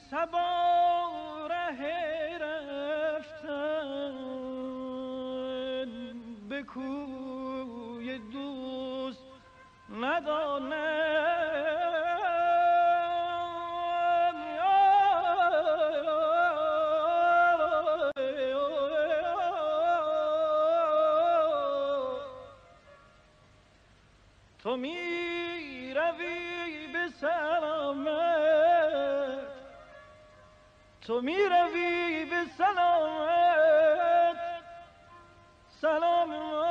صبا ره رفتن به کوی دوست تو می روی به سلامت، تو می روی به سلامت، سلام